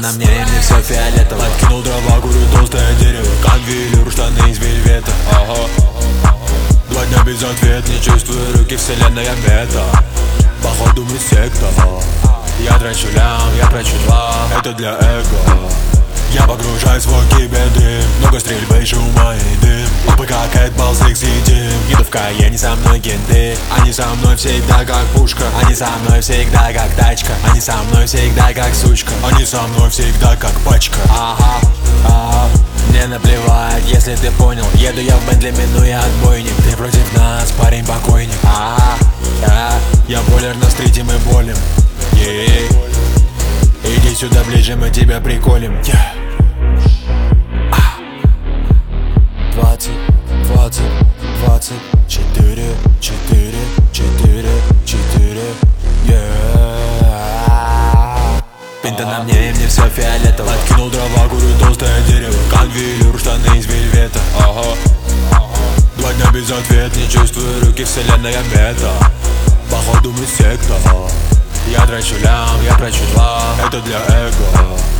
на мне, и мне все фиолетово. Откинул дрова, курю толстое дерево. Конвейер, штаны из вельвета. Два дня без ответа, не чувствую руки, вселенная мета. Походу мы секта. Я трачу лям, я трачу два, это для эго. Я погружаюсь в кибердрим. Много стрельбы, шума и дым. Опы как Эдбал, секс и дым. Еду в Каене, со мной кенты. Они со мной всегда как пушка. Они со мной всегда как тачка. Они со мной всегда как сучка. Они со мной всегда как пачка. Мне наплевать, если ты понял. Еду я в Бентли, минуя отбойник. Ты против нас, парень покойник. Я болер на стрите, мы болим. Иди сюда ближе, мы тебя приколем. 20, 20, 24, 4, 4, 4, Пинта на мне, и мне все фиолетово. Откинул дрова, курю толстое дерево. Конвейер, штаны из вельвета. Два дня без ответа, не чувствую руки, вселенная мета. Походу мы секта. Я трачу лям, я трачу два, это для эго.